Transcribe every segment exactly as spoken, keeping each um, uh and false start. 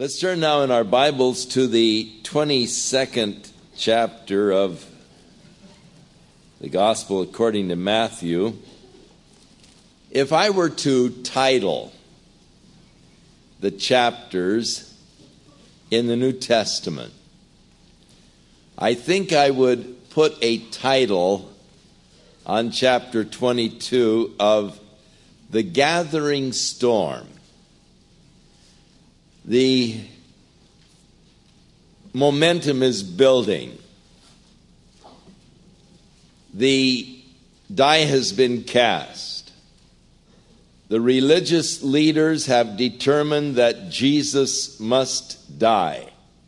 Let's turn now in our Bibles to the twenty-second chapter of the Gospel according to Matthew. If I were to title the chapters in the New Testament, I think I would put a title on chapter twenty-two of The Gathering Storm. The momentum is building. The die has been cast. The religious leaders have determined that Jesus must die.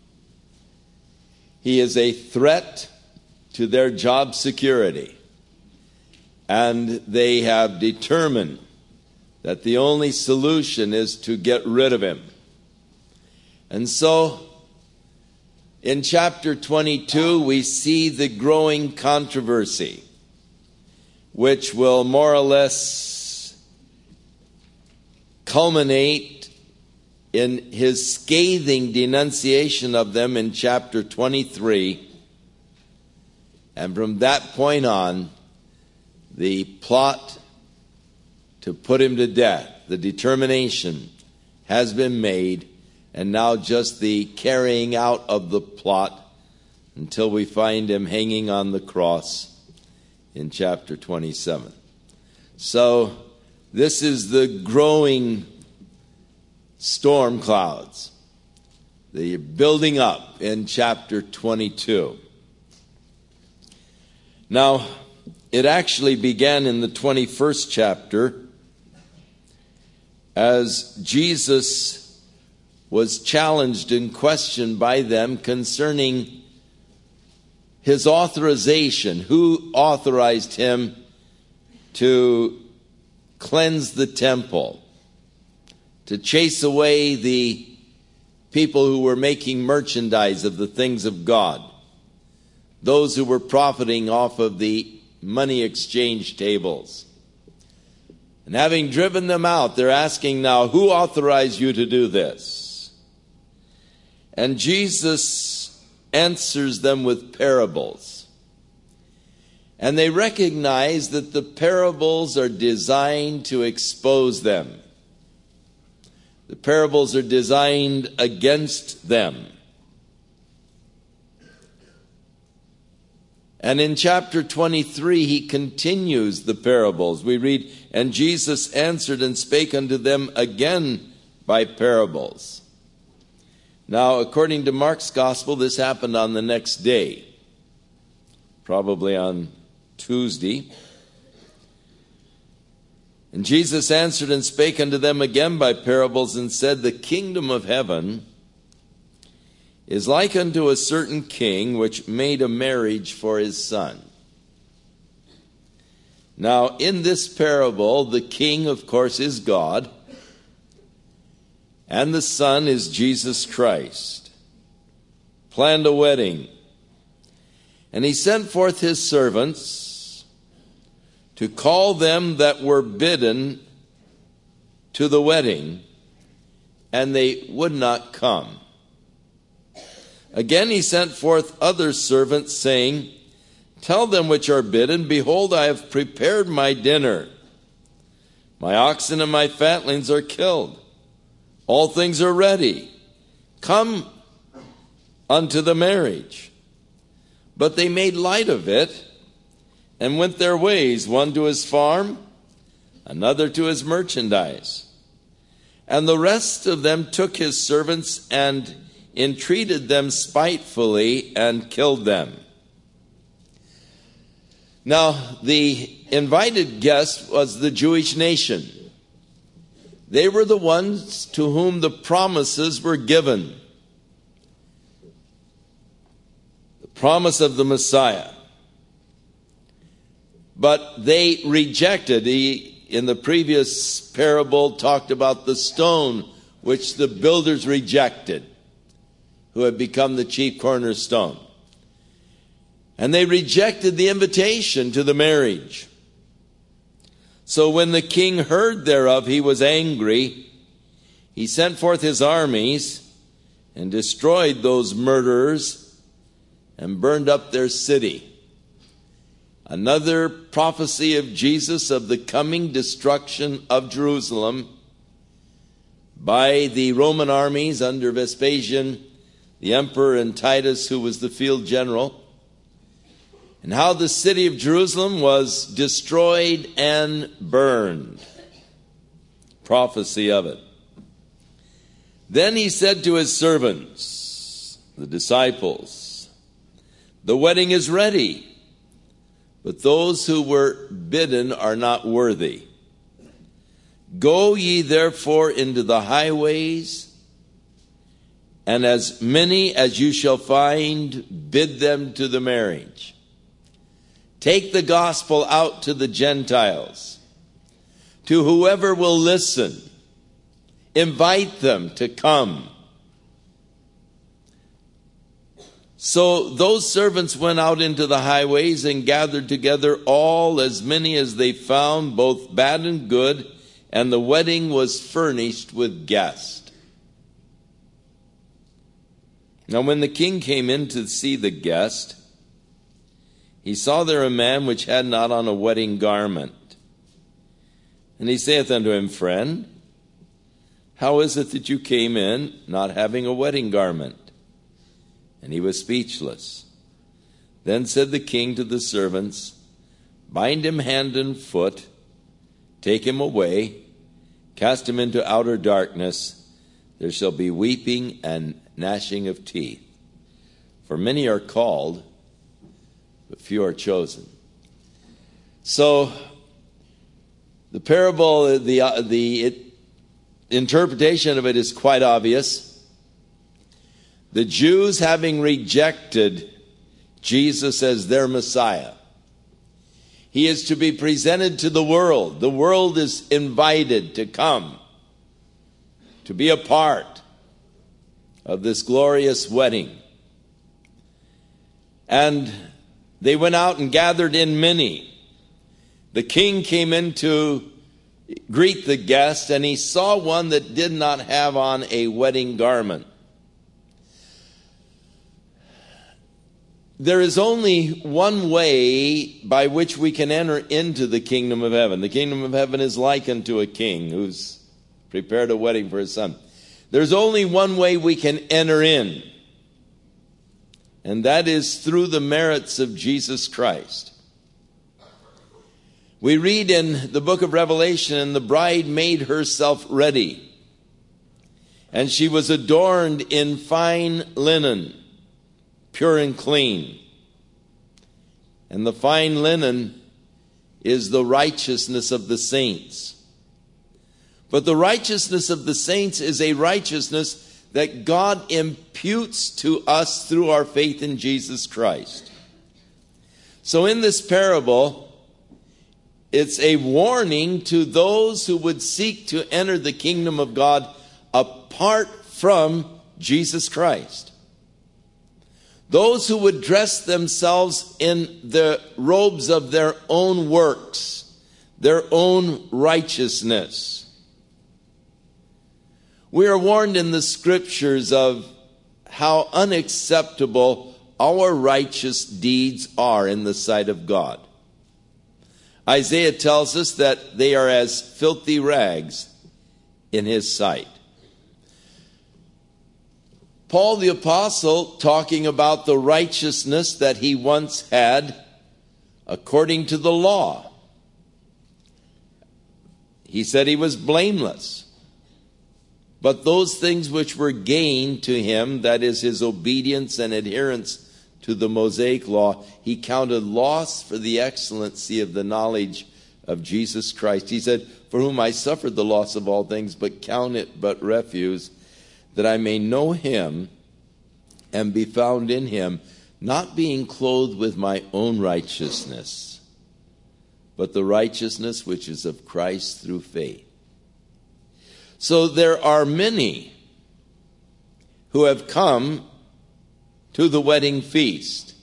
He is a threat to their job security, and they have determined that the only solution is to get rid of him. And so, in chapter twenty-two, we see the growing controversy, which will more or less culminate in his scathing denunciation of them in chapter twenty-three. And from that point on, the plot to put him to death, the determination, has been made. And now just the carrying out of the plot until we find him hanging on the cross in chapter twenty-seven. So this is the growing storm clouds, the building up in chapter twenty-two. Now, it actually began in the twenty-first chapter as Jesus was challenged and questioned by them concerning his authorization. Who authorized him to cleanse the temple, to chase away the people who were making merchandise of the things of God, those who were profiting off of the money exchange tables. And having driven them out, they're asking now, who authorized you to do this? And Jesus answers them with parables. And they recognize that the parables are designed to expose them. The parables are designed against them. And in chapter twenty-three, he continues the parables. We read, and Jesus answered and spake unto them again by parables. Now, according to Mark's gospel, this happened on the next day, probably on Tuesday. And Jesus answered and spake unto them again by parables, and said, the kingdom of heaven is like unto a certain king, which made a marriage for his son. Now, in this parable, the king, of course, is God, and the Son is Jesus Christ. Planned a wedding. And he sent forth his servants to call them that were bidden to the wedding, and they would not come. Again he sent forth other servants, saying, tell them which are bidden, behold, I have prepared my dinner. My oxen and my fatlings are killed. All things are ready. Come unto the marriage. But they made light of it, and went their ways, one to his farm, another to his merchandise. And the rest of them took his servants, and entreated them spitefully, and killed them. Now, the invited guest was the Jewish nation. They were the ones to whom the promises were given. The promise of the Messiah. But they rejected. He, in the previous parable, talked about the stone which the builders rejected, who had become the chief cornerstone. And they rejected the invitation to the marriage. So when the king heard thereof, he was angry. He sent forth his armies and destroyed those murderers and burned up their city. Another prophecy of Jesus of the coming destruction of Jerusalem by the Roman armies under Vespasian, the emperor, and Titus, who was the field general, and how the city of Jerusalem was destroyed and burned. Prophecy of it. Then he said to his servants, the disciples, "The wedding is ready, but those who were bidden are not worthy. Go ye therefore into the highways, and as many as you shall find, bid them to the marriage. Take the gospel out to the Gentiles. To whoever will listen, invite them to come." So those servants went out into the highways and gathered together all, as many as they found, both bad and good, and the wedding was furnished with guests. Now when the king came in to see the guest, he saw there a man which had not on a wedding garment. And he saith unto him, "Friend, how is it that you came in not having a wedding garment?" And he was speechless. Then said the king to the servants, "Bind him hand and foot, take him away, cast him into outer darkness. There shall be weeping and gnashing of teeth. For many are called, but few are chosen." So the parable, the, uh, the it, interpretation of it is quite obvious. The Jews, having rejected Jesus as their Messiah, he is to be presented to the world. The world is invited to come, to be a part of this glorious wedding. And they went out and gathered in many. The king came in to greet the guest, and he saw one that did not have on a wedding garment. There is only one way by which we can enter into the kingdom of heaven. The kingdom of heaven is likened to a king who's prepared a wedding for his son. There's only one way we can enter in, and that is through the merits of Jesus Christ. We read in the book of Revelation, "And the bride made herself ready, and she was adorned in fine linen, pure and clean." And the fine linen is the righteousness of the saints. But the righteousness of the saints is a righteousness that God imputes to us through our faith in Jesus Christ. So in this parable, it's a warning to those who would seek to enter the kingdom of God apart from Jesus Christ. Those who would dress themselves in the robes of their own works, their own righteousness. We are warned in the scriptures of how unacceptable our righteous deeds are in the sight of God. Isaiah tells us that they are as filthy rags in his sight. Paul the apostle, talking about the righteousness that he once had according to the law, he said he was blameless. But those things which were gained to him, that is his obedience and adherence to the Mosaic law, he counted loss for the excellency of the knowledge of Jesus Christ. He said, "For whom I suffered the loss of all things, but count it but refuse, that I may know him and be found in him, not being clothed with my own righteousness, but the righteousness which is of Christ through faith." So there are many who have come to the wedding feast.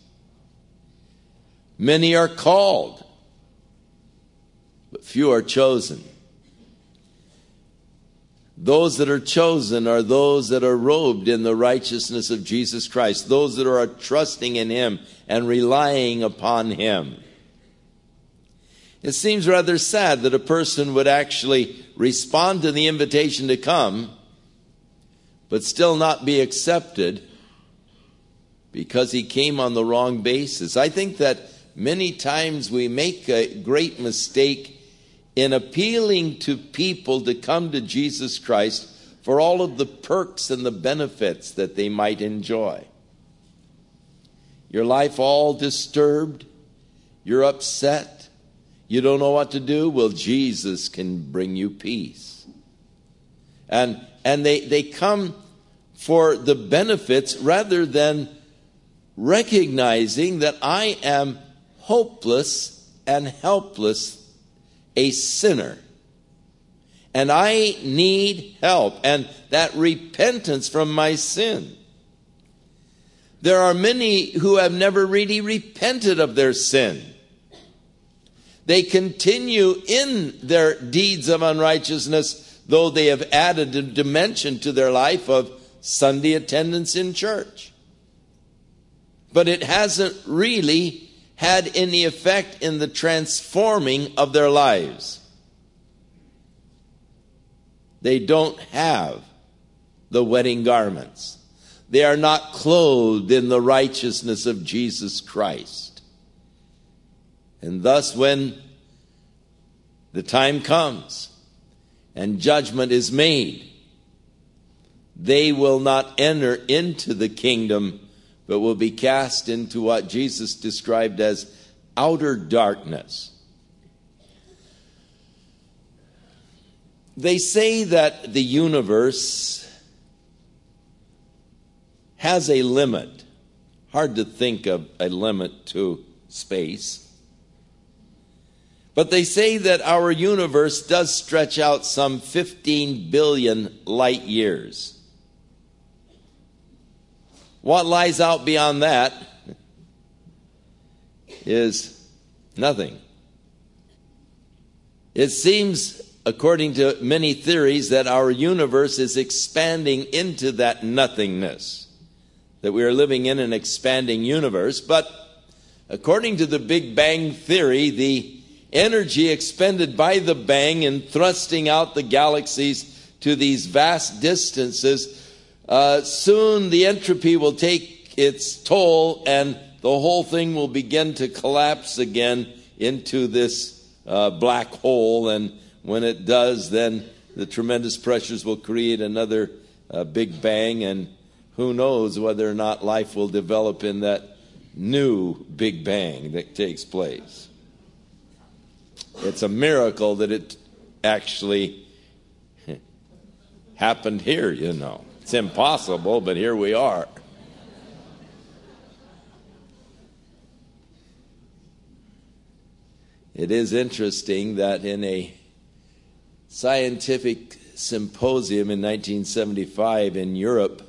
Many are called, but few are chosen. Those that are chosen are those that are robed in the righteousness of Jesus Christ, those that are trusting in Him and relying upon Him. It seems rather sad that a person would actually respond to the invitation to come, but still not be accepted because he came on the wrong basis. I think that many times we make a great mistake in appealing to people to come to Jesus Christ for all of the perks and the benefits that they might enjoy. Your life all disturbed, you're upset, you don't know what to do. Well, Jesus can bring you peace. And and they, they come for the benefits rather than recognizing that I am hopeless and helpless, a sinner. And I need help, and that repentance from my sin. There are many who have never really repented of their sin. They continue in their deeds of unrighteousness, though they have added a dimension to their life of Sunday attendance in church. But it hasn't really had any effect in the transforming of their lives. They don't have the wedding garments. They are not clothed in the righteousness of Jesus Christ. And thus, when the time comes and judgment is made, they will not enter into the kingdom, but will be cast into what Jesus described as outer darkness. They say that the universe has a limit. Hard to think of a limit to space. But they say that our universe does stretch out some fifteen billion light years. What lies out beyond that is nothing. It seems, according to many theories, that our universe is expanding into that nothingness, that we are living in an expanding universe. But according to the Big Bang Theory, the energy expended by the bang in thrusting out the galaxies to these vast distances, uh, soon the entropy will take its toll and the whole thing will begin to collapse again into this uh, black hole. And when it does, then the tremendous pressures will create another uh, big bang, and who knows whether or not life will develop in that new big bang that takes place. It's a miracle that it actually happened here, you know. It's impossible, but here we are. It is interesting that in a scientific symposium in nineteen seventy-five in Europe,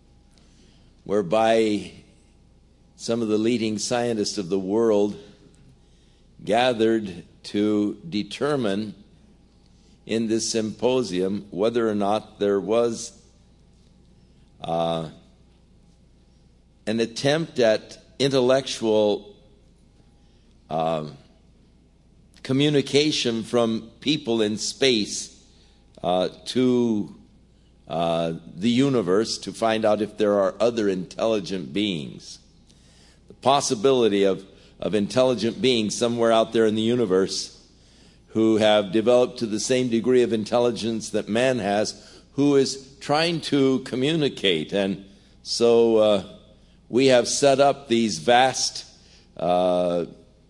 whereby some of the leading scientists of the world gathered to determine in this symposium whether or not there was uh, an attempt at intellectual uh, communication from people in space uh, to uh, the universe to find out if there are other intelligent beings. The possibility of of intelligent beings somewhere out there in the universe who have developed to the same degree of intelligence that man has, who is trying to communicate. And so uh, we have set up these vast uh,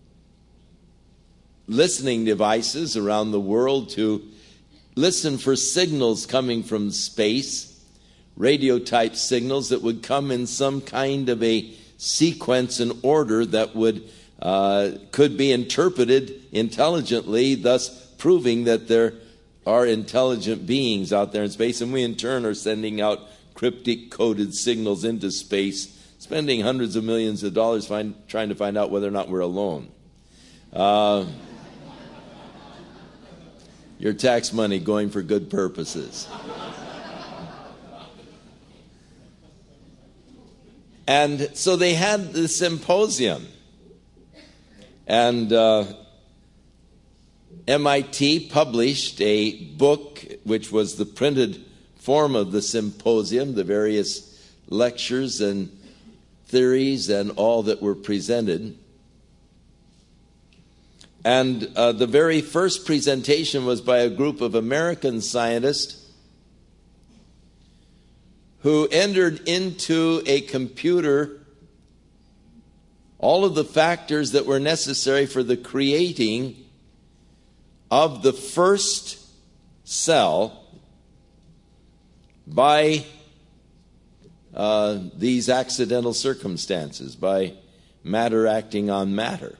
listening devices around the world to listen for signals coming from space, radio-type signals that would come in some kind of a sequence and order that would Uh, could be interpreted intelligently, thus proving that there are intelligent beings out there in space. And we in turn are sending out cryptic coded signals into space, spending hundreds of millions of dollars find, trying to find out whether or not we're alone. Uh, your tax money going for good purposes. And so they had the symposium. And uh, M I T published a book which was the printed form of the symposium, the various lectures and theories and all that were presented. And uh, the very first presentation was by a group of American scientists who entered into a computer all of the factors that were necessary for the creating of the first cell by uh, these accidental circumstances, by matter acting on matter.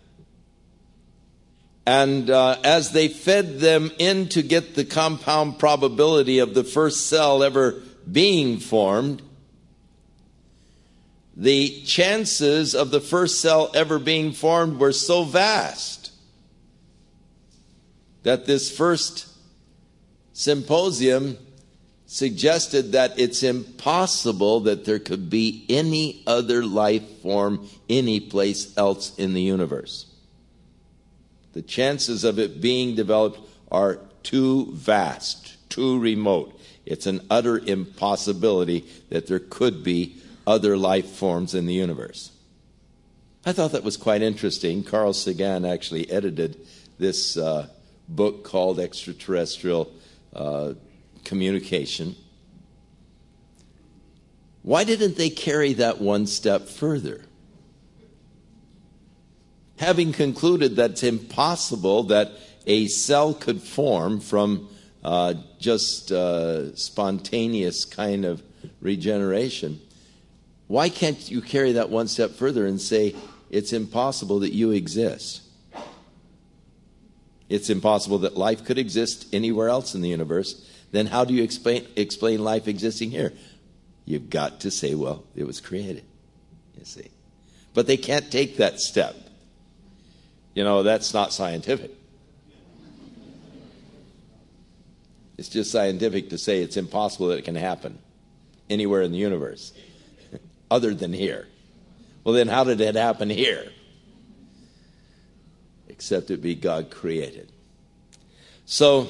And uh, as they fed them in to get the compound probability of the first cell ever being formed, the chances of the first cell ever being formed were so vast that this first symposium suggested that it's impossible that there could be any other life form any place else in the universe. The chances of it being developed are too vast, too remote. It's an utter impossibility that there could be other life forms in the universe. I thought that was quite interesting. Carl Sagan actually edited this uh, book called Extraterrestrial uh, Communication. Why didn't they carry that one step further? Having concluded that it's impossible that a cell could form from uh, just uh, spontaneous kind of regeneration, why can't you carry that one step further and say it's impossible that you exist? It's impossible that life could exist anywhere else in the universe. Then how do you explain, explain life existing here? You've got to say, well, it was created, you see. But they can't take that step. You know, that's not scientific. It's just scientific to say it's impossible that it can happen anywhere in the universe other than here. Well, then how did it happen here? Except it be God created. So,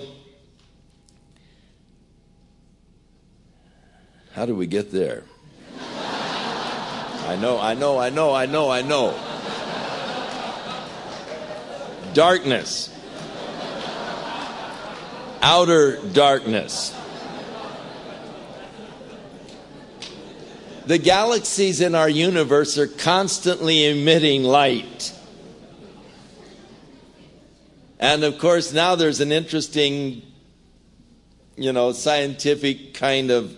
how do we get there? I know, I know, I know, I know, I know. Darkness. Outer darkness. The galaxies in our universe are constantly emitting light. And of course, now there's an interesting, you know, scientific kind of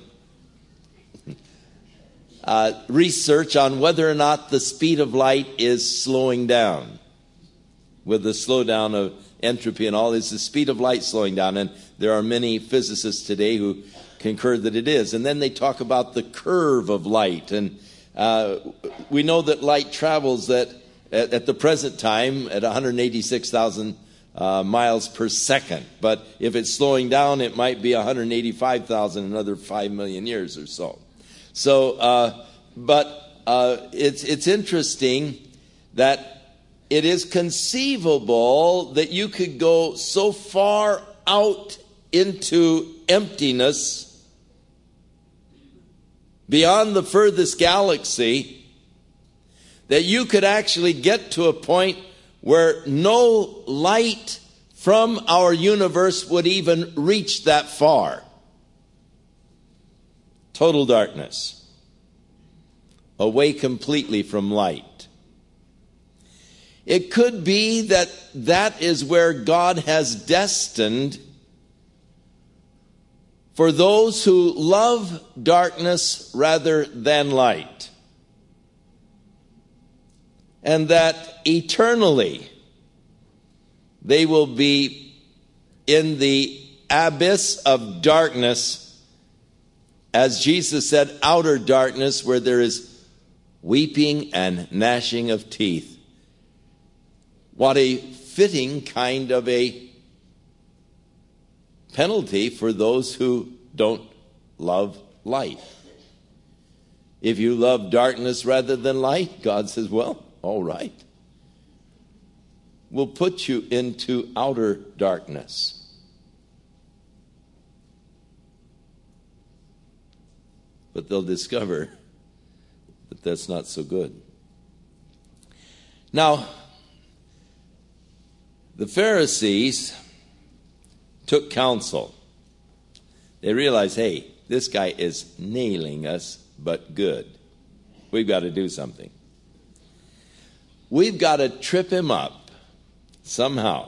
uh, research on whether or not the speed of light is slowing down. With the slowdown of entropy and all, is the speed of light slowing down? And there are many physicists today who concur that it is. And then they talk about the curve of light. And uh, we know that light travels that at, at the present time at one hundred eighty-six thousand uh, miles per second. But if it's slowing down, it might be one hundred eighty-five thousand, another five million years or so. So, uh, but uh, it's it's interesting that it is conceivable that you could go so far out into emptiness beyond the furthest galaxy that you could actually get to a point where no light from our universe would even reach that far. Total darkness. Away completely from light. It could be that that is where God has destined for those who love darkness rather than light. And that eternally they will be in the abyss of darkness, as Jesus said, outer darkness, where there is weeping and gnashing of teeth. What a fitting kind of a penalty for those who don't love light. If you love darkness rather than light, God says, well, all right. We'll put you into outer darkness. But they'll discover that that's not so good. Now, the Pharisees took counsel. They realized, hey, this guy is nailing us, but good. We've got to do something. We've got to trip him up somehow.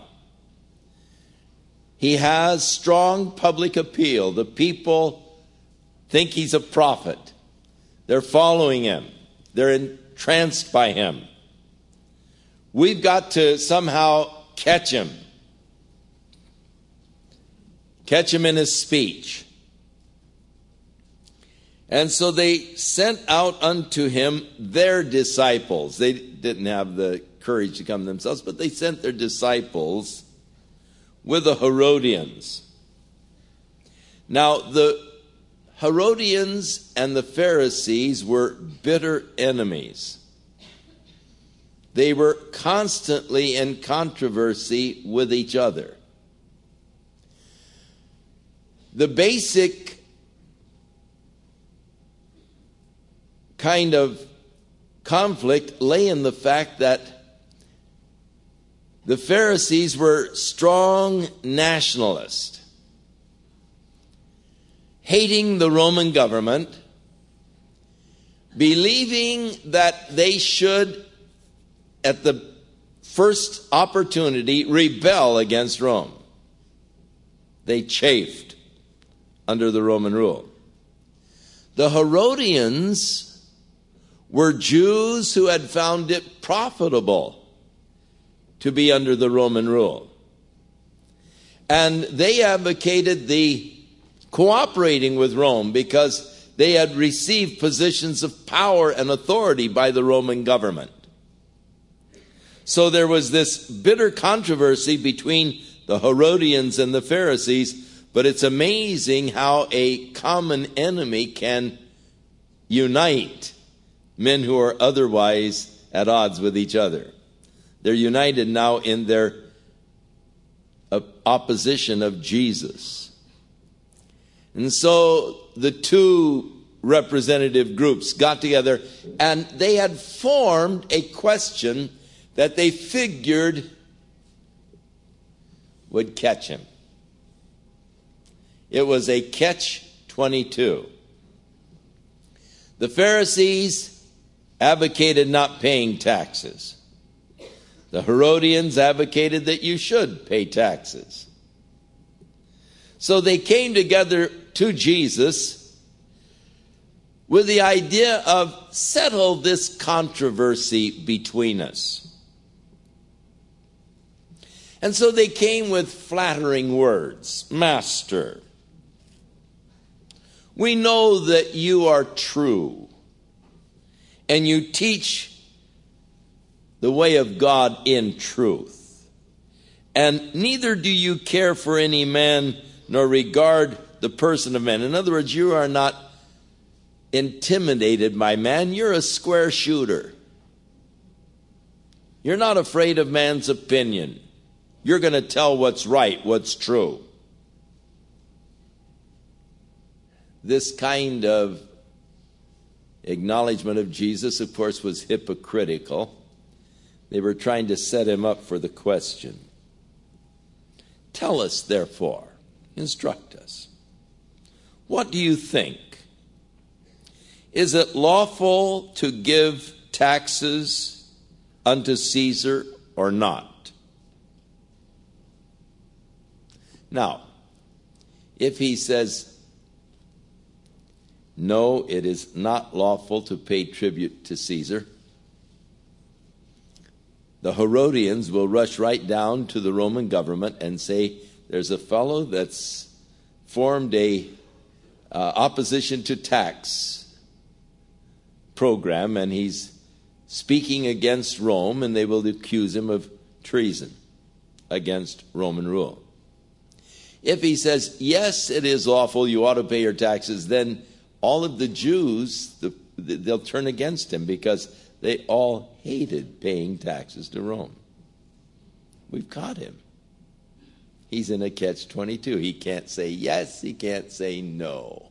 He has strong public appeal. The people think he's a prophet. They're following him. They're entranced by him. We've got to somehow catch him. Catch him in his speech. And so they sent out unto him their disciples. They didn't have the courage to come themselves, but they sent their disciples with the Herodians. Now, the Herodians and the Pharisees were bitter enemies. They were constantly in controversy with each other. The basic kind of conflict lay in the fact that the Pharisees were strong nationalists, hating the Roman government, believing that they should, at the first opportunity, rebel against Rome. They chafed under the Roman rule. The Herodians were Jews who had found it profitable to be under the Roman rule. And they advocated the cooperating with Rome because they had received positions of power and authority by the Roman government. So there was this bitter controversy between the Herodians and the Pharisees, but it's amazing how a common enemy can unite men who are otherwise at odds with each other. They're united now in their opposition of Jesus. And so the two representative groups got together and they had formed a question that they figured would catch him. It was a catch twenty-two. The Pharisees advocated not paying taxes. The Herodians advocated that you should pay taxes. So they came together to Jesus with the idea of settle this controversy between us. And so they came with flattering words. Master, we know that you are true and you teach the way of God in truth. And neither do you care for any man nor regard the person of man. In other words, you are not intimidated by man. You're a square shooter. You're not afraid of man's opinion. You're going to tell what's right, what's true. This kind of acknowledgement of Jesus, of course, was hypocritical. They were trying to set him up for the question. Tell us, therefore, instruct us. What do you think? Is it lawful to give taxes unto Caesar or not? Now, if he says, no, it is not lawful to pay tribute to Caesar, the Herodians will rush right down to the Roman government and say, there's a fellow that's formed a uh, opposition to tax program, and he's speaking against Rome, and they will accuse him of treason against Roman rule. If he says, yes, it is lawful, you ought to pay your taxes, then all of the Jews, the they'll turn against him because they all hated paying taxes to Rome. We've caught him. He's in a catch twenty-two. He can't say yes, he can't say no.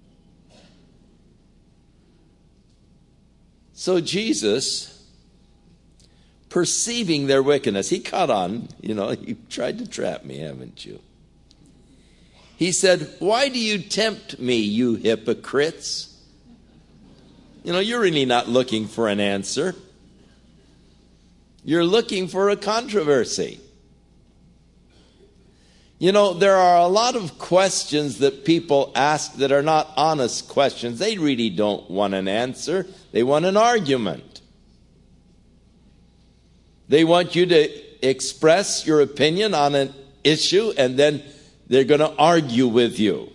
So Jesus, perceiving their wickedness, he caught on. You know, you tried to trap me, haven't you? He said, why do you tempt me, you hypocrites? You know, you're really not looking for an answer. You're looking for a controversy. You know, there are a lot of questions that people ask that are not honest questions. They really don't want an answer. They want an argument. They want you to express your opinion on an issue, and then they're going to argue with you.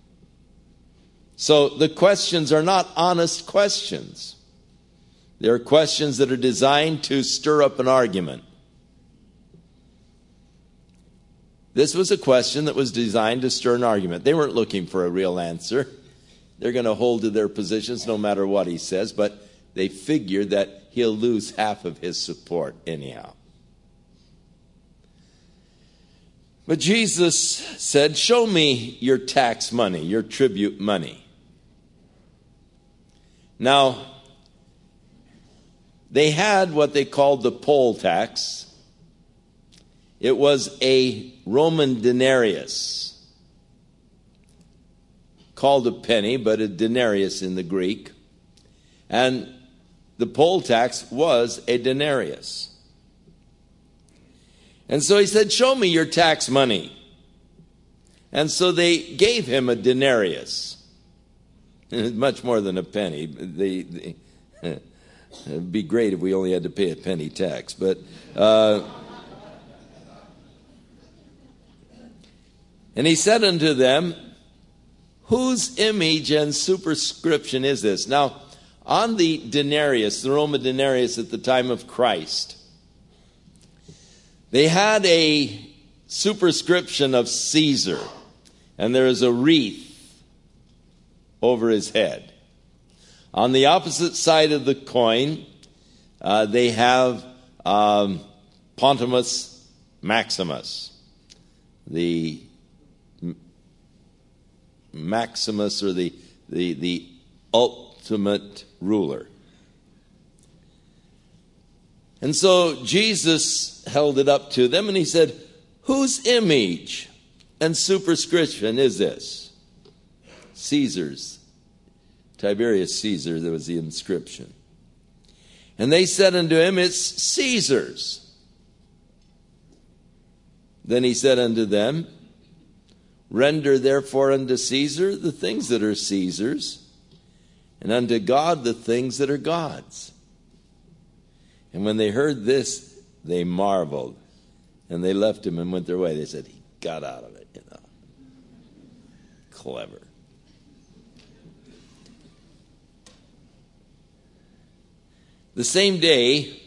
So the questions are not honest questions. They're questions that are designed to stir up an argument. This was a question that was designed to stir an argument. They weren't looking for a real answer. They're going to hold to their positions no matter what he says, but they figure that he'll lose half of his support anyhow. But Jesus said, show me your tax money, your tribute money. Now, they had what they called the poll tax. It was a Roman denarius, called a penny, but a denarius in the Greek. And the poll tax was a denarius. And so he said, show me your tax money. And so they gave him a denarius. Much more than a penny. They, they, it'd be great if we only had to pay a penny tax. But uh, and he said unto them, whose image and superscription is this? Now, on the denarius, the Roman denarius at the time of Christ, they had a superscription of Caesar, and there is a wreath over his head. On the opposite side of the coin, uh, they have um, Pontimus Maximus, the Maximus, or the, the, the ultimate ruler. And so Jesus held it up to them and he said, whose image and superscription is this? Caesar's. Tiberius Caesar, there was the inscription. And they said unto him, it's Caesar's. Then he said unto them, render therefore unto Caesar the things that are Caesar's, and unto God the things that are God's. And when they heard this, they marveled, and they left him and went their way. They said, he got out of it, you know. Clever. The same day,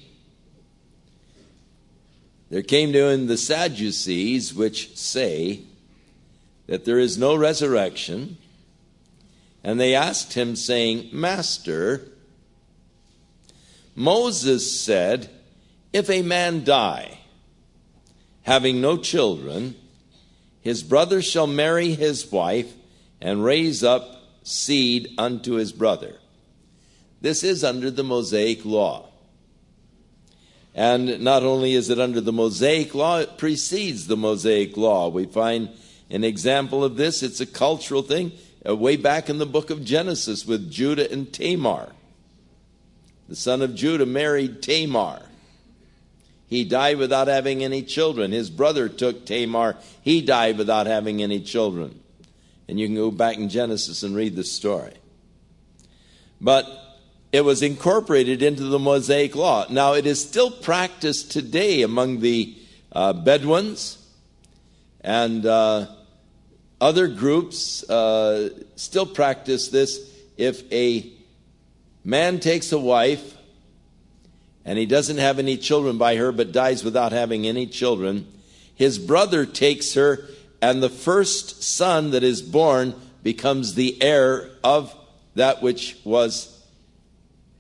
there came to him the Sadducees, which say that there is no resurrection. And they asked him, saying, Master, Moses said, if a man die, having no children, his brother shall marry his wife and raise up seed unto his brother. This is under the Mosaic law. And not only is it under the Mosaic law, it precedes the Mosaic law. We find an example of this. It's a cultural thing uh, way back in the book of Genesis with Judah and Tamar. The son of Judah married Tamar. He died without having any children. His brother took Tamar. He died without having any children. And you can go back in Genesis and read the story. But it was incorporated into the Mosaic law. Now, it is still practiced today among the uh, Bedouins and uh, other groups uh, still practice this. If a man takes a wife and he doesn't have any children by her but dies without having any children, his brother takes her, and the first son that is born becomes the heir of that which was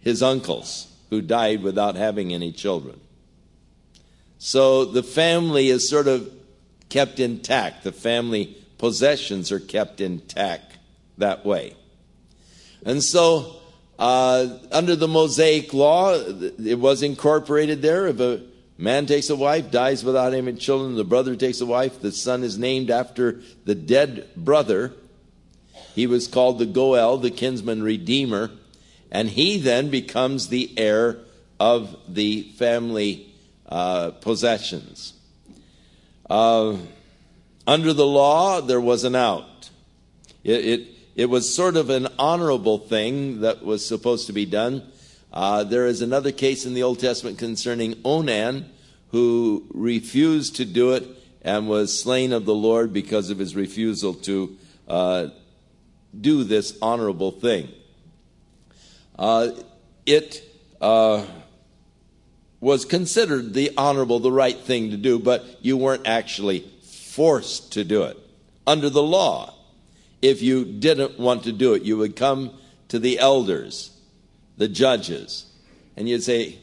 his uncles who died without having any children. So the family is sort of kept intact. The family possessions are kept intact that way. And so uh, under the Mosaic law, it was incorporated there. If a man takes a wife, dies without having children, the brother takes a wife, the son is named after the dead brother. He was called the Goel, the kinsman redeemer, and he then becomes the heir of the family uh, possessions. Uh, under the law, there was an out. It, it, it was sort of an honorable thing that was supposed to be done. Uh, there is another case in the Old Testament concerning Onan, who refused to do it and was slain of the Lord because of his refusal to uh, do this honorable thing. Uh, it uh, was considered the honorable, the right thing to do, but you weren't actually forced to do it. Under the law, if you didn't want to do it, you would come to the elders, the judges, and you'd say,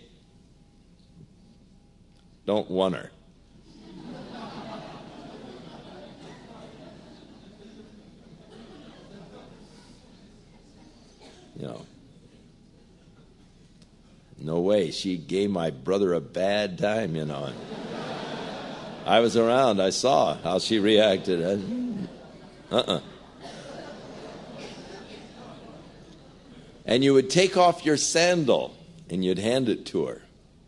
don't want her. You know, no way. She gave my brother a bad time, you know. I was around. I saw how she reacted. Uh-uh. And you would take off your sandal and you'd hand it to her.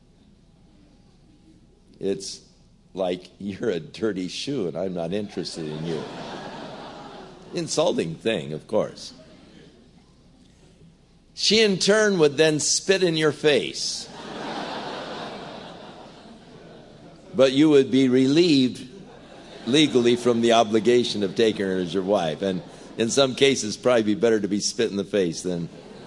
It's like you're a dirty shoe and I'm not interested in you. Insulting thing, of course. She in turn would then spit in your face. But you would be relieved legally from the obligation of taking her as your wife. And in some cases, probably be better to be spit in the face than...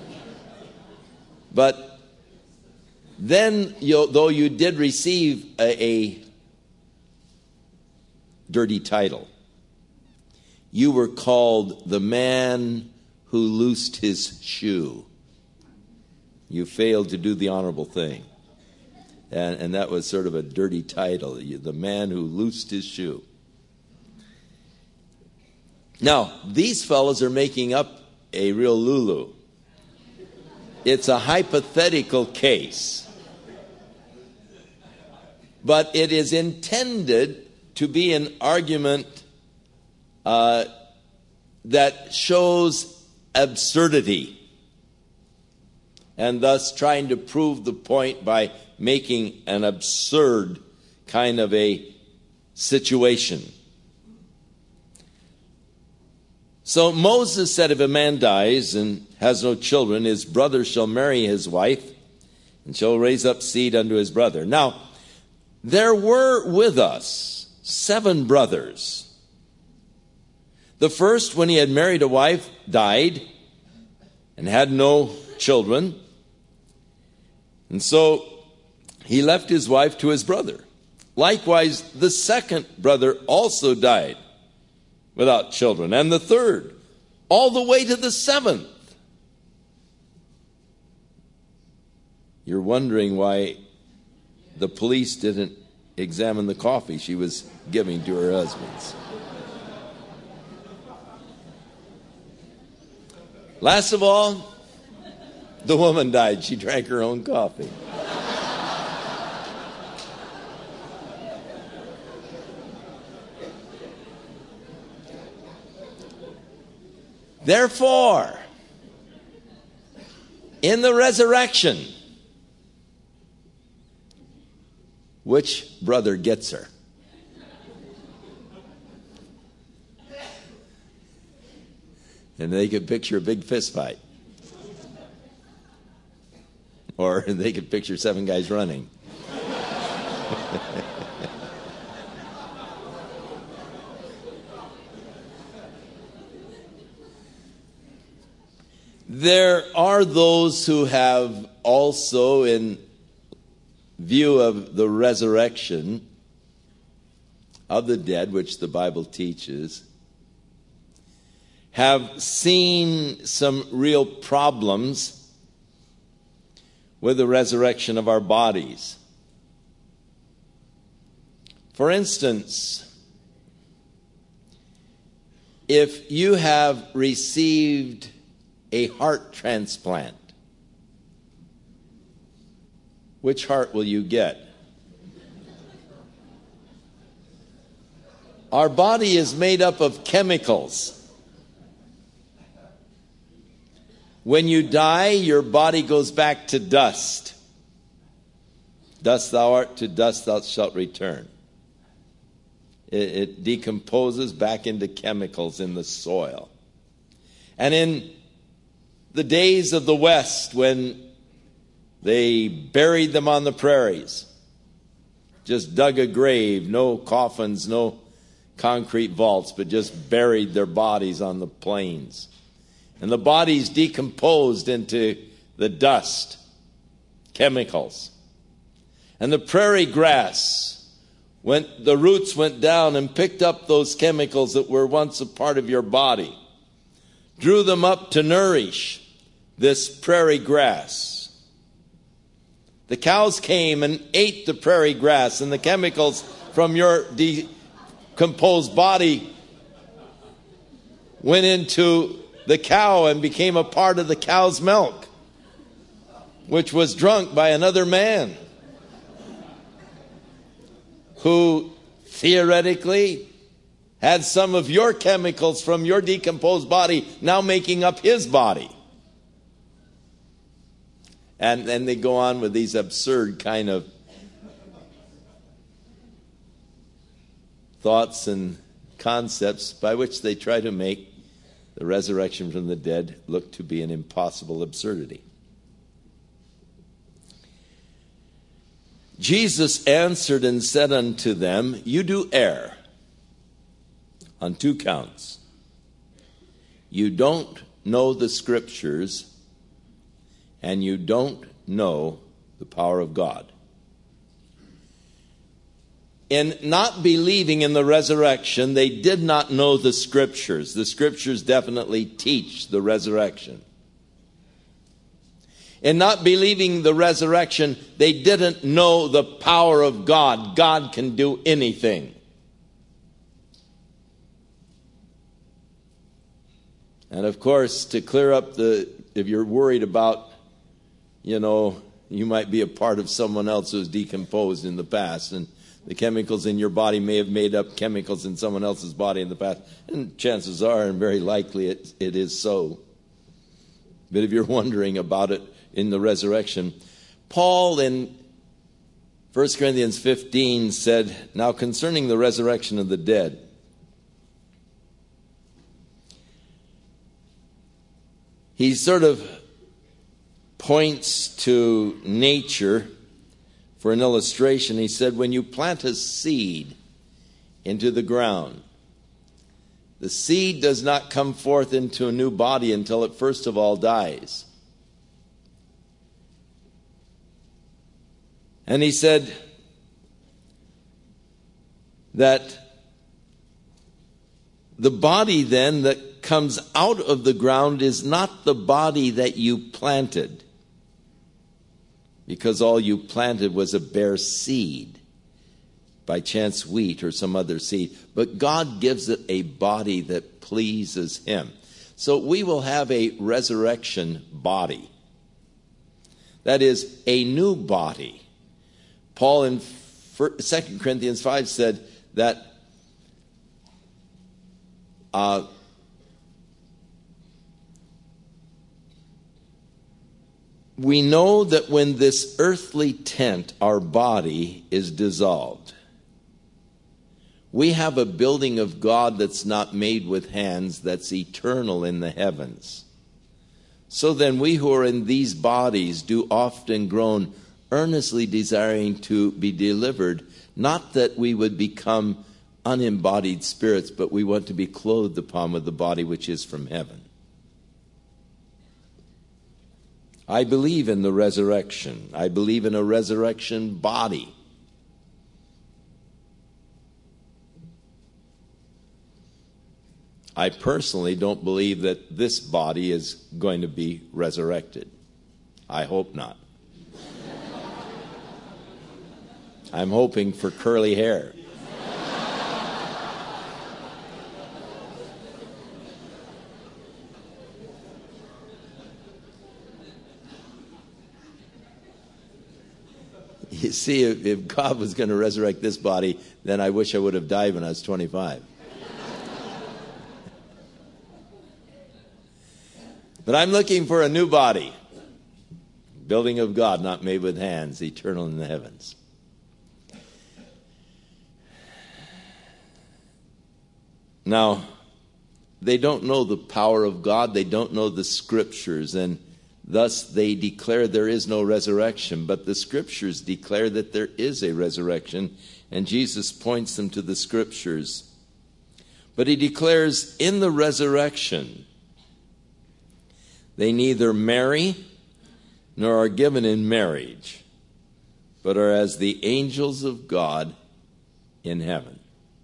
But then, you, though you did receive a, a dirty title, you were called the man who loosed his shoe. You failed to do the honorable thing. And, and that was sort of a dirty title, the man who loosed his shoe. Now, these fellows are making up a real Lulu. It's a hypothetical case. But it is intended to be an argument uh, that shows absurdity, and thus trying to prove the point by making an absurd kind of a situation. So Moses said, if a man dies and has no children, his brother shall marry his wife and shall raise up seed unto his brother. Now, there were with us seven brothers. The first, when he had married a wife, died and had no children. And so he left his wife to his brother. Likewise, the second brother also died without children. And the third, all the way to the seventh. You're wondering why the police didn't examine the coffee she was giving to her husbands. Last of all, the woman died. She drank her own coffee. Therefore, in the resurrection, which brother gets her? And they could picture a big fist fight. Or they could picture seven guys running. There are those who have also, in view of the resurrection of the dead, which the Bible teaches, have seen some real problems with the resurrection of our bodies. For instance, if you have received a heart transplant, which heart will you get? Our body is made up of chemicals. When you die, your body goes back to dust. Dust thou art, to dust thou shalt return. It, it decomposes back into chemicals in the soil. And in the days of the West, when they buried them on the prairies, just dug a grave, no coffins, no concrete vaults, but just buried their bodies on the plains. And the bodies decomposed into the dust, chemicals. And the prairie grass, went, the roots went down and picked up those chemicals that were once a part of your body, drew them up to nourish this prairie grass. The cows came and ate the prairie grass, and the chemicals from your decomposed body went into the cow and became a part of the cow's milk, which was drunk by another man who theoretically had some of your chemicals from your decomposed body now making up his body. And then they go on with these absurd kind of thoughts and concepts by which they try to make the resurrection from the dead look to be an impossible absurdity. Jesus answered and said unto them, you do err on two counts. You don't know the Scriptures, and you don't know the power of God. In not believing in the resurrection, they did not know the Scriptures. The Scriptures definitely teach the resurrection. In not believing the resurrection, they didn't know the power of God. God can do anything. And of course, to clear up the, if you're worried about, you know, you might be a part of someone else who's decomposed in the past, and the chemicals in your body may have made up chemicals in someone else's body in the past. And chances are, and very likely, it, it is so. But if you're wondering about it in the resurrection, Paul in First Corinthians fifteen said, now concerning the resurrection of the dead, he sort of points to nature for an illustration. He said, when you plant a seed into the ground, the seed does not come forth into a new body until it first of all dies. And he said that the body then that comes out of the ground is not the body that you planted, because all you planted was a bare seed, by chance wheat or some other seed. But God gives it a body that pleases Him. So we will have a resurrection body. That is, a new body. Paul in Second Corinthians five said that uh, we know that when this earthly tent, our body, is dissolved, we have a building of God that's not made with hands, that's eternal in the heavens. So then we who are in these bodies do often groan, earnestly desiring to be delivered, not that we would become unembodied spirits, but we want to be clothed upon with the body which is from heaven. I believe in the resurrection. I believe in a resurrection body. I personally don't believe that this body is going to be resurrected. I hope not. I'm hoping for curly hair. You see, if, if God was going to resurrect this body, then I wish I would have died when I was twenty-five. But I'm looking for a new body. Building of God, not made with hands, eternal in the heavens. Now, they don't know the power of God. They don't know the Scriptures, and thus they declare there is no resurrection. But the Scriptures declare that there is a resurrection, and Jesus points them to the Scriptures. But he declares in the resurrection, they neither marry nor are given in marriage, but are as the angels of God in heaven.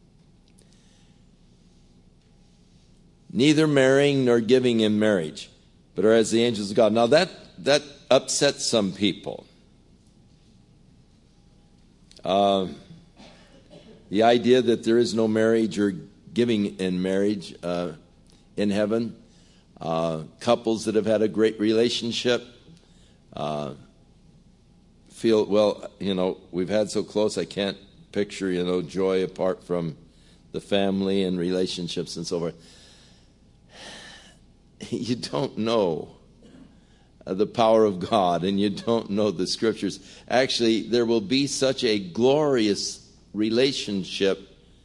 Neither marrying nor giving in marriage, but are as the angels of God. Now that, that upsets some people. Uh, the idea that there is no marriage or giving in marriage uh, in heaven. Uh, couples that have had a great relationship uh, feel, well, you know, we've had so close, I can't picture, you know, joy apart from the family and relationships and so forth. You don't know the power of God, and you don't know the Scriptures. Actually, there will be such a glorious relationship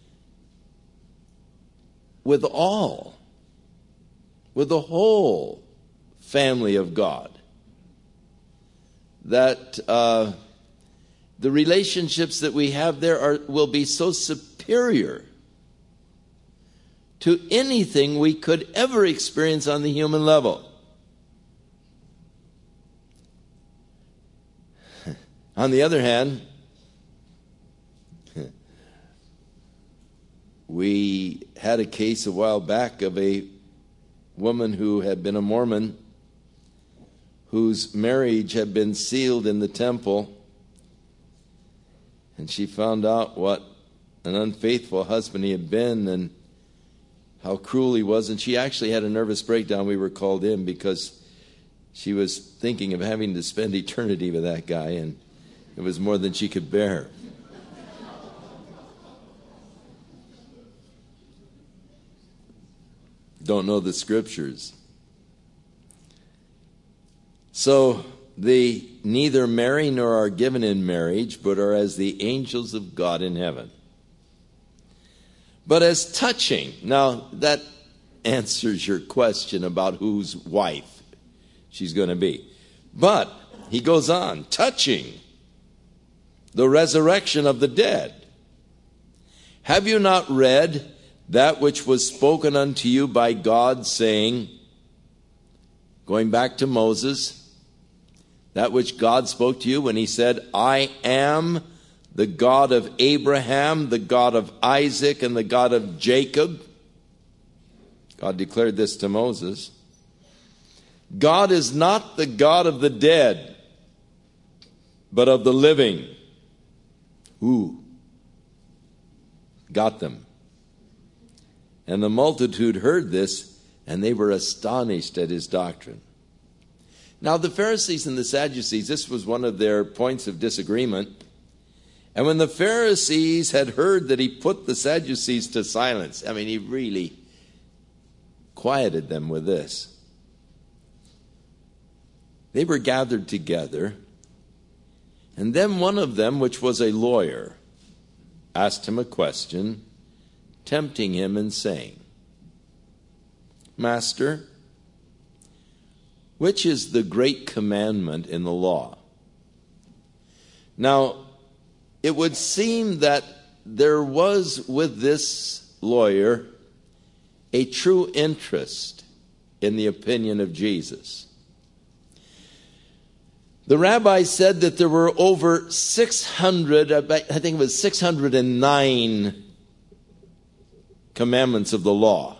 with all, with the whole family of God, that uh, the relationships that we have there are will be so superior to anything we could ever experience on the human level. On the other hand, we had a case a while back of a woman who had been a Mormon, whose marriage had been sealed in the temple, and she found out what an unfaithful husband he had been and how cruel he was, and she actually had a nervous breakdown. We were called in because she was thinking of having to spend eternity with that guy, and it was more than she could bear. Don't know the Scriptures. So they neither marry nor are given in marriage, but are as the angels of God in heaven. But as touching, now that answers your question about whose wife she's going to be. But he goes on, touching the resurrection of the dead. Have you not read that which was spoken unto you by God, saying, going back to Moses, that which God spoke to you when he said, I am the God of Abraham, the God of Isaac, and the God of Jacob. God declared this to Moses. God is not the God of the dead, but of the living. Ooh, got them. And the multitude heard this, and they were astonished at his doctrine. Now the Pharisees and the Sadducees, this was one of their points of disagreement. And when the Pharisees had heard that he put the Sadducees to silence, I mean, he really quieted them with this. They were gathered together, and then one of them, which was a lawyer, asked him a question, tempting him and saying, Master, which is the great commandment in the law? Now, it would seem that there was with this lawyer a true interest in the opinion of Jesus. The rabbi said that there were over six hundred, I think it was six hundred nine commandments of the law.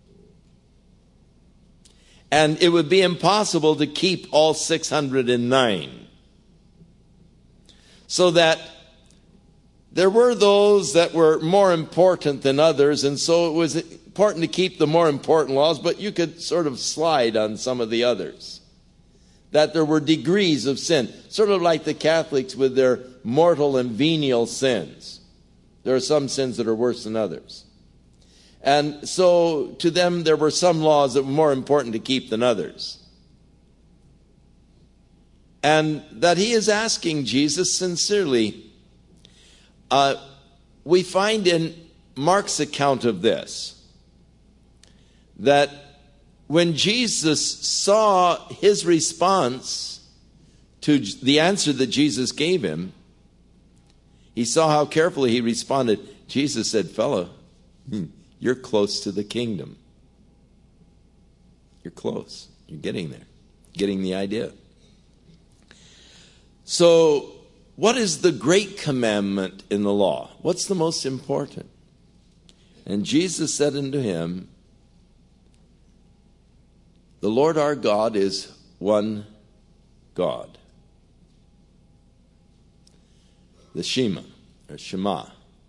And it would be impossible to keep all six hundred nine. So that there were those that were more important than others, and so it was important to keep the more important laws, but you could sort of slide on some of the others. That there were degrees of sin, sort of like the Catholics with their mortal and venial sins. There are some sins that are worse than others. And so to them there were some laws that were more important to keep than others. And that he is asking Jesus sincerely. Uh, we find in Mark's account of this that when Jesus saw his response to the answer that Jesus gave him, he saw how carefully he responded. Jesus said, "Fellow, you're close to the kingdom. You're close. You're getting there. Getting the idea." So, what is the great commandment in the law? What's the most important? And Jesus said unto him, "The Lord our God is one God." The Shema, or Shema.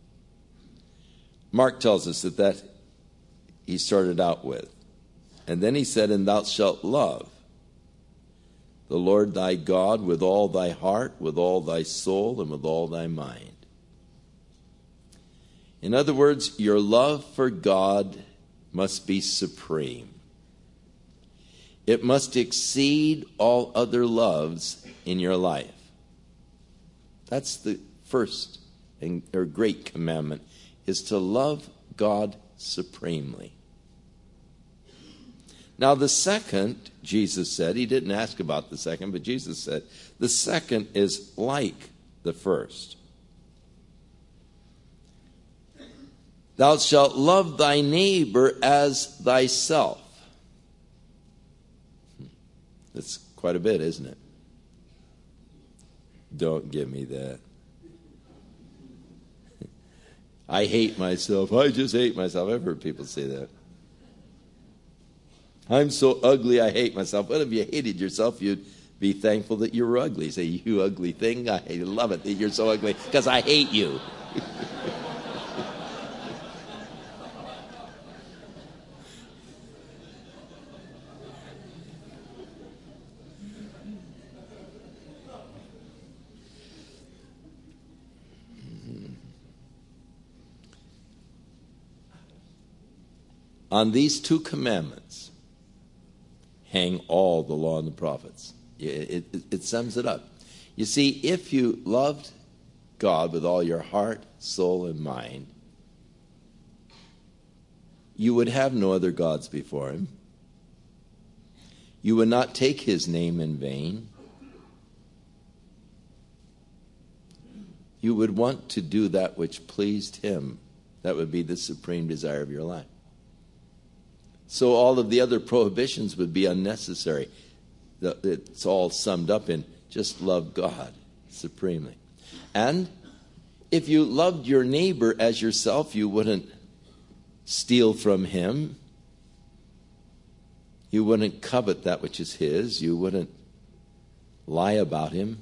Mark tells us that that he started out with. And then he said, "And thou shalt love the Lord thy God with all thy heart, with all thy soul, and with all thy mind." In other words, your love for God must be supreme. It must exceed all other loves in your life. That's the first and or great commandment, is to love God supremely. Now the second, Jesus said, he didn't ask about the second, but Jesus said, the second is like the first. Thou shalt love thy neighbor as thyself. That's quite a bit, isn't it? Don't give me that. I hate myself. I just hate myself. I've heard people say that. I'm so ugly, I hate myself. What if you hated yourself? You'd be thankful that you were ugly. Say, "You ugly thing, I love it that you're so ugly because I hate you." On these two commandments hang all the law and the prophets. It, it, it sums it up. You see, if you loved God with all your heart, soul, and mind, you would have no other gods before him. You would not take his name in vain. You would want to do that which pleased him. That would be the supreme desire of your life. So all of the other prohibitions would be unnecessary. It's all summed up in just love God supremely. And if you loved your neighbor as yourself, you wouldn't steal from him. You wouldn't covet that which is his. You wouldn't lie about him.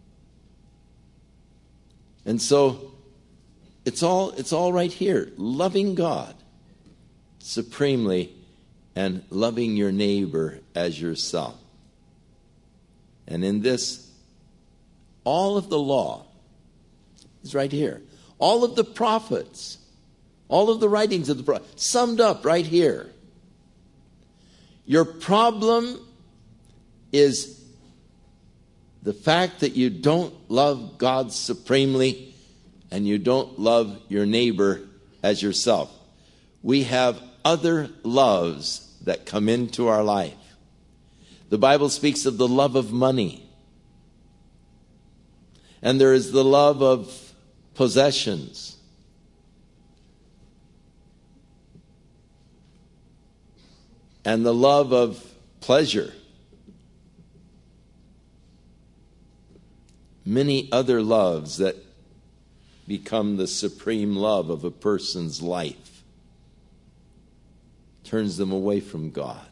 And so it's all it's all right here. Loving God supremely and loving your neighbor as yourself. And in this, all of the law is right here. All of the prophets, all of the writings of the prophets, summed up right here. Your problem is the fact that you don't love God supremely and you don't love your neighbor as yourself. We have other loves that come into our life. The Bible speaks of the love of money. And there is the love of possessions. And the love of pleasure. Many other loves that become the supreme love of a person's life. Turns them away from God.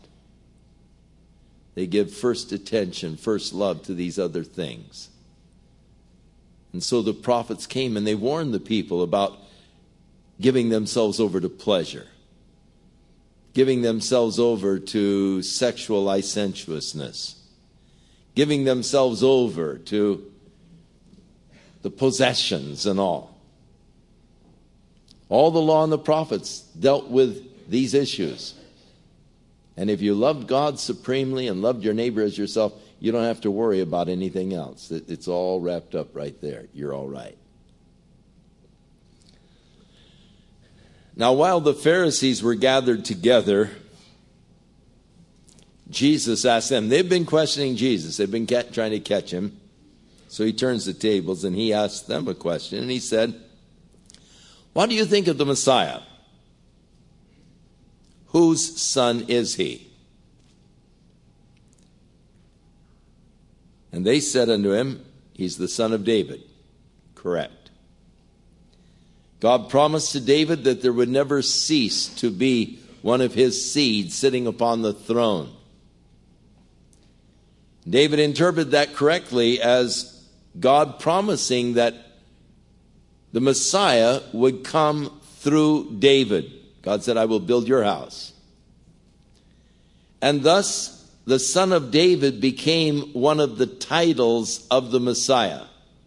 They give first attention, first love to these other things. And so the prophets came and they warned the people about giving themselves over to pleasure, giving themselves over to sexual licentiousness, giving themselves over to the possessions and all. All the law and the prophets dealt with these issues. And if you loved God supremely and loved your neighbor as yourself, you don't have to worry about anything else. It's all wrapped up right there. You're all right. Now, while the Pharisees were gathered together, Jesus asked them. They've been questioning Jesus. They've been trying to catch him. So he turns the tables and he asked them a question. And he said, "What do you think of the Messiah? Whose son is he?" And they said unto him, "He's the son of David." Correct. God promised to David that there would never cease to be one of his seed sitting upon the throne. David interpreted that correctly as God promising that the Messiah would come through David. God said, "I will build your house." And thus, the son of David became one of the titles of the Messiah.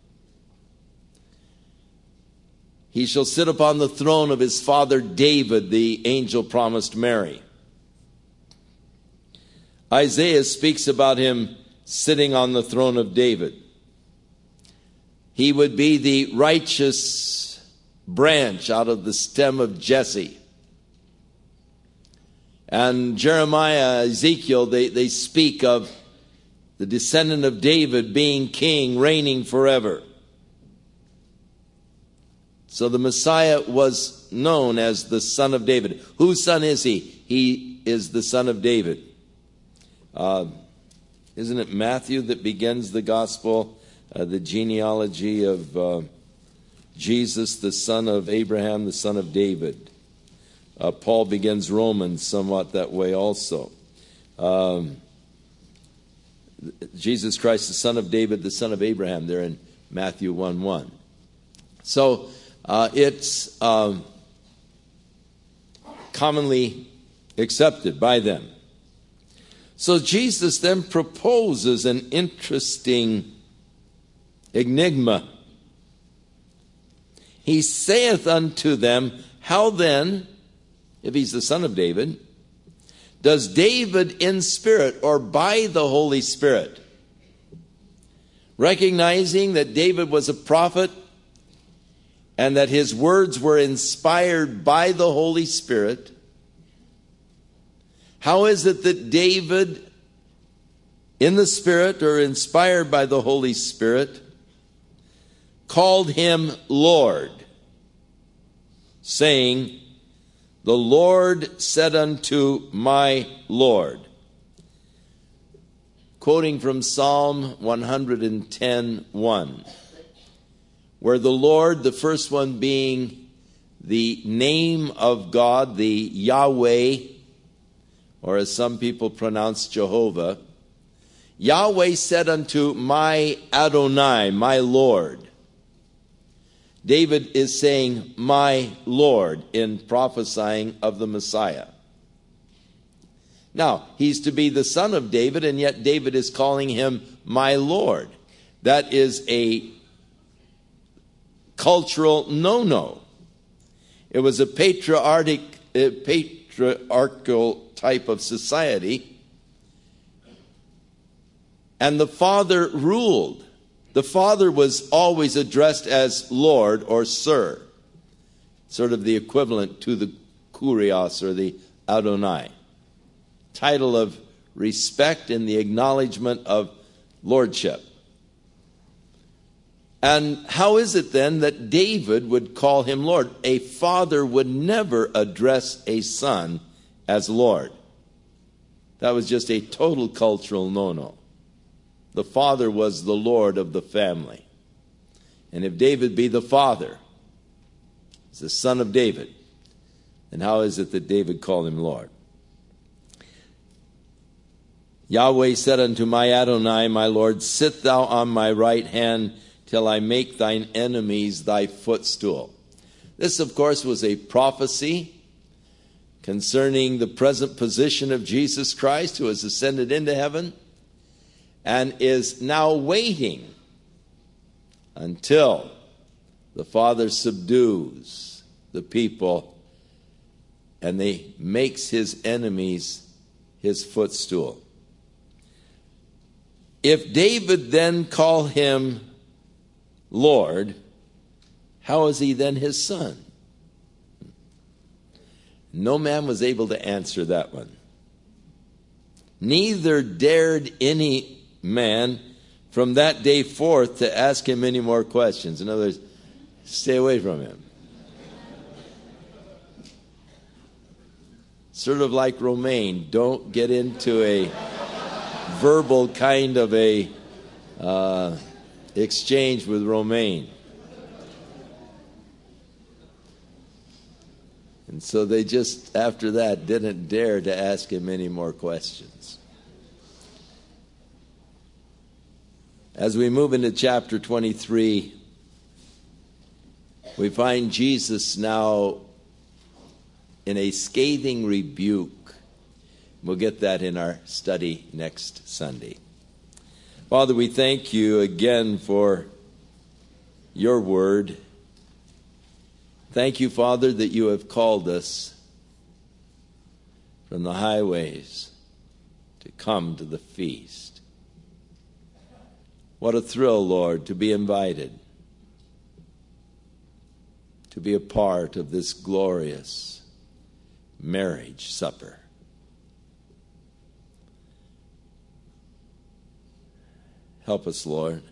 He shall sit upon the throne of his father David, the angel promised Mary. Isaiah speaks about him sitting on the throne of David. He would be the righteous branch out of the stem of Jesse. And Jeremiah, Ezekiel, they, they speak of the descendant of David being king, reigning forever. So the Messiah was known as the son of David. Whose son is he? He is the son of David. Uh, isn't it Matthew that begins the gospel, uh, the genealogy of uh, Jesus, the son of Abraham, the son of David? Uh, Paul begins Romans somewhat that way also. Um, Jesus Christ, the son of David, the son of Abraham, there in Matthew one one. So uh, it's um, commonly accepted by them. So Jesus then proposes an interesting enigma. He saith unto them, "How then, if he's the son of David, does David in spirit or by the Holy Spirit," recognizing that David was a prophet and that his words were inspired by the Holy Spirit, how is it that David in the Spirit or inspired by the Holy Spirit called him Lord, saying, "The Lord said unto my Lord"? Quoting from Psalm one ten one, where the Lord, the first one being the name of God, the Yahweh, or as some people pronounce Jehovah, Yahweh said unto my Adonai, my Lord. David is saying, "my Lord," in prophesying of the Messiah. Now, he's to be the son of David, and yet David is calling him my Lord. That is a cultural no-no. It was a patriarchic, a patriarchal type of society, and the father ruled. The father was always addressed as Lord or Sir, sort of the equivalent to the Kurios or the Adonai, title of respect and the acknowledgement of lordship. And how is it then that David would call him Lord? A father would never address a son as Lord. That was just a total cultural no-no. The father was the Lord of the family. And if David be the father, he's the son of David, then how is it that David called him Lord? Yahweh said unto my Adonai, my Lord, "Sit thou on my right hand till I make thine enemies thy footstool. This, of course, was a prophecy concerning the present position of Jesus Christ, who has ascended into heaven and is now waiting until the Father subdues the people and they makes his enemies his footstool. If David then call him Lord, how is he then his son? No man was able to answer that one. Neither dared any man from that day forth to ask him any more questions. In other words, stay away from him. Sort of like Romaine, don't get into a verbal kind of a uh, exchange with Romaine. And so they just, after that, didn't dare to ask him any more questions. As we move into chapter twenty-three, we find Jesus now in a scathing rebuke. We'll get that in our study next Sunday. Father, we thank you again for your word. Thank you, Father, that you have called us from the highways to come to the feast. What a thrill, Lord, to be invited, to be a part of this glorious marriage supper. Help us, Lord,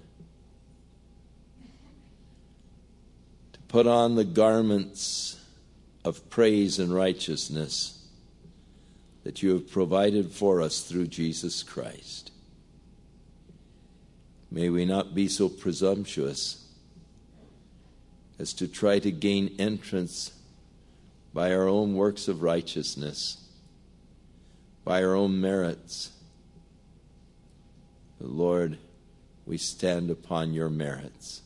to put on the garments of praise and righteousness that you have provided for us through Jesus Christ. May we not be so presumptuous as to try to gain entrance by our own works of righteousness, by our own merits. But Lord, we stand upon your merits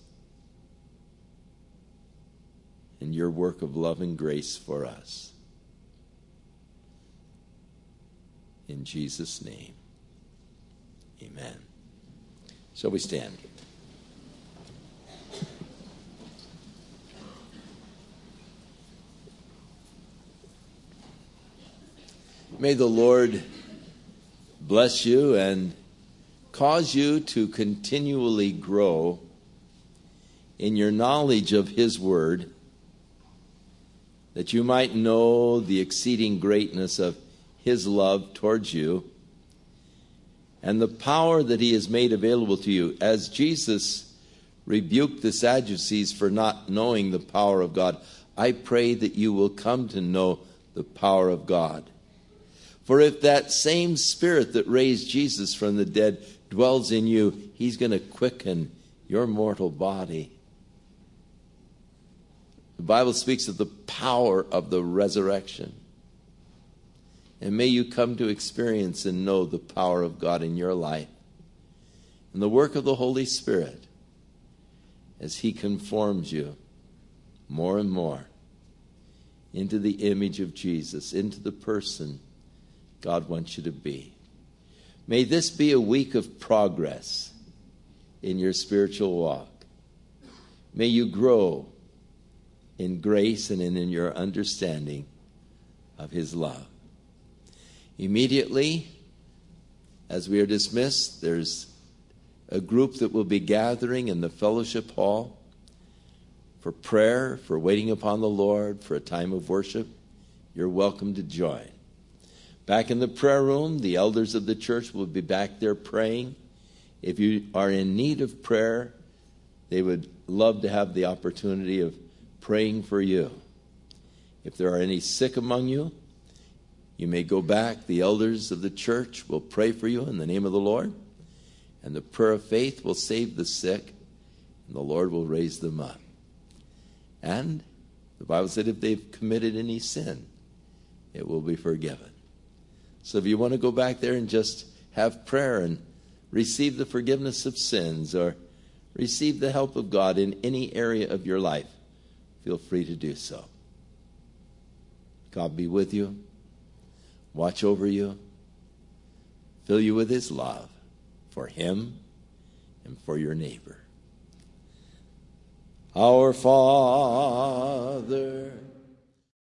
and your work of love and grace for us. In Jesus' name, amen. Shall we stand? May the Lord bless you and cause you to continually grow in your knowledge of his word, that you might know the exceeding greatness of his love towards you and the power that he has made available to you. As Jesus rebuked the Sadducees for not knowing the power of God, I pray that you will come to know the power of God. For if that same Spirit that raised Jesus from the dead dwells in you, he's going to quicken your mortal body. The Bible speaks of the power of the resurrection. And may you come to experience and know the power of God in your life and the work of the Holy Spirit as he conforms you more and more into the image of Jesus, into the person God wants you to be. May this be a week of progress in your spiritual walk. May you grow in grace and in, in your understanding of his love. Immediately, as we are dismissed, there's a group that will be gathering in the fellowship hall for prayer, for waiting upon the Lord, for a time of worship. You're welcome to join. Back in the prayer room, the elders of the church will be back there praying. If you are in need of prayer, they would love to have the opportunity of praying for you. If there are any sick among you, you may go back. The elders of the church will pray for you in the name of the Lord. And the prayer of faith will save the sick, and the Lord will raise them up. And the Bible said if they've committed any sin, it will be forgiven. So if you want to go back there and just have prayer and receive the forgiveness of sins, or receive the help of God in any area of your life, feel free to do so. God be with you, watch over you, fill you with his love for him and for your neighbor. Our Father,